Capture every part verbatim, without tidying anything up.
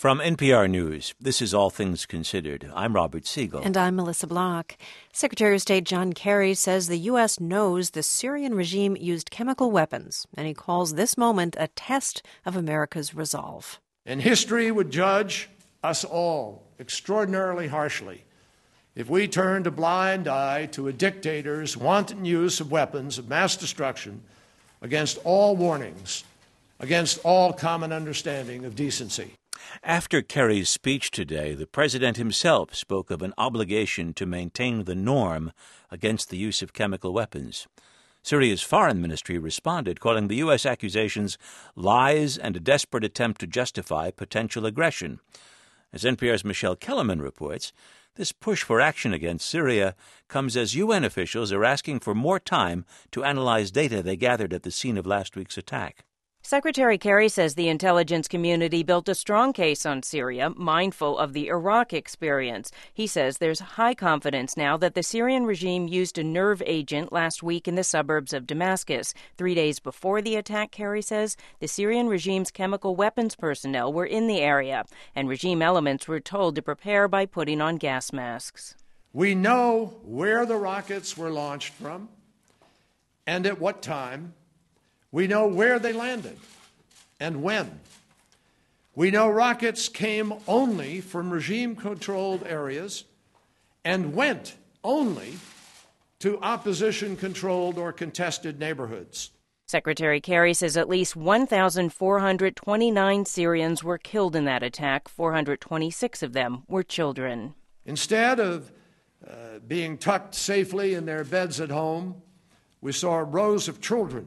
From N P R News, this is All Things Considered. I'm Robert Siegel. And I'm Melissa Block. Secretary of State John Kerry says the U S knows the Syrian regime used chemical weapons, and he calls this moment a test of America's resolve. And history would judge us all extraordinarily harshly if we turned a blind eye to a dictator's wanton use of weapons of mass destruction against all warnings, against all common understanding of decency. After Kerry's speech today, the president himself spoke of an obligation to maintain the norm against the use of chemical weapons. Syria's foreign ministry responded, calling the U S accusations lies and a desperate attempt to justify potential aggression. As N P R's Michelle Kellerman reports, this push for action against Syria comes as U N officials are asking for more time to analyze data they gathered at the scene of last week's attack. Secretary Kerry says the intelligence community built a strong case on Syria, mindful of the Iraq experience. He says there's high confidence now that the Syrian regime used a nerve agent last week in the suburbs of Damascus. Three days before the attack, Kerry says, the Syrian regime's chemical weapons personnel were in the area, and regime elements were told to prepare by putting on gas masks. We know where the rockets were launched from and at what time. We know where they landed and when. We know rockets came only from regime-controlled areas and went only to opposition-controlled or contested neighborhoods. Secretary Kerry says at least one thousand four hundred twenty-nine Syrians were killed in that attack. four hundred twenty-six of them were children. Instead of uh, being tucked safely in their beds at home, we saw rows of children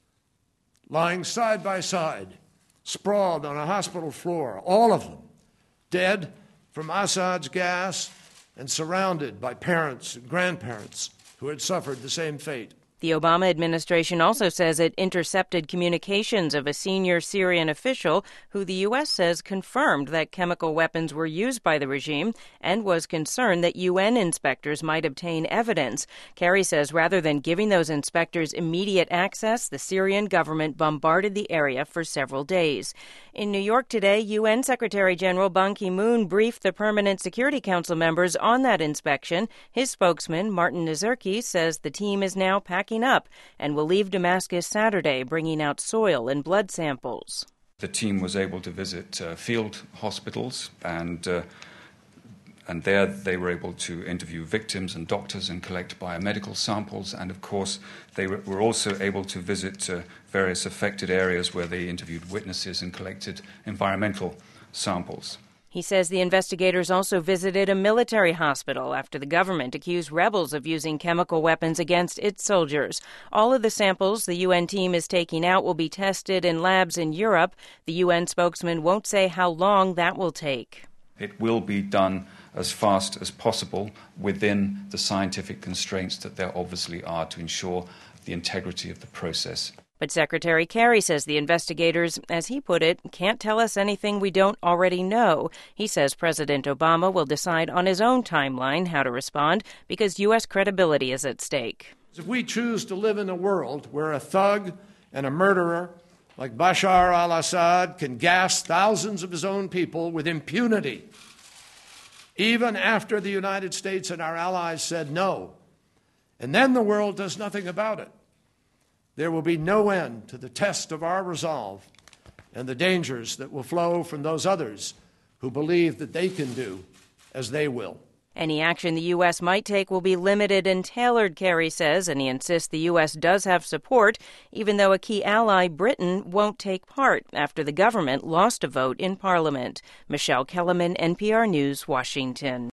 lying side by side, sprawled on a hospital floor, all of them dead from Assad's gas and surrounded by parents and grandparents who had suffered the same fate. The Obama administration also says it intercepted communications of a senior Syrian official who the U S says confirmed that chemical weapons were used by the regime and was concerned that U N inspectors might obtain evidence. Kerry says rather than giving those inspectors immediate access, the Syrian government bombarded the area for several days. In New York today, U N Secretary General Ban Ki-moon briefed the Permanent Security Council members on that inspection. His spokesman, Martin Nazirki, says the team is now packing up and will leave Damascus Saturday, bringing out soil and blood samples. The team was able to visit uh, field hospitals, and uh, and there they were able to interview victims and doctors and collect biomedical samples. And of course, they were also able to visit uh, various affected areas where they interviewed witnesses and collected environmental samples. He says the investigators also visited a military hospital after the government accused rebels of using chemical weapons against its soldiers. All of the samples the U N team is taking out will be tested in labs in Europe. The U N spokesman won't say how long that will take. It will be done as fast as possible within the scientific constraints that there obviously are to ensure the integrity of the process. But Secretary Kerry says the investigators, as he put it, can't tell us anything we don't already know. He says President Obama will decide on his own timeline how to respond because U S credibility is at stake. If we choose to live in a world where a thug and a murderer like Bashar al-Assad can gas thousands of his own people with impunity, even after the United States and our allies said no, and then the world does nothing about it, there will be no end to the test of our resolve and the dangers that will flow from those others who believe that they can do as they will. Any action the U S might take will be limited and tailored, Kerry says, and he insists the U S does have support, even though a key ally, Britain, won't take part after the government lost a vote in Parliament. Michelle Kellerman, N P R News, Washington.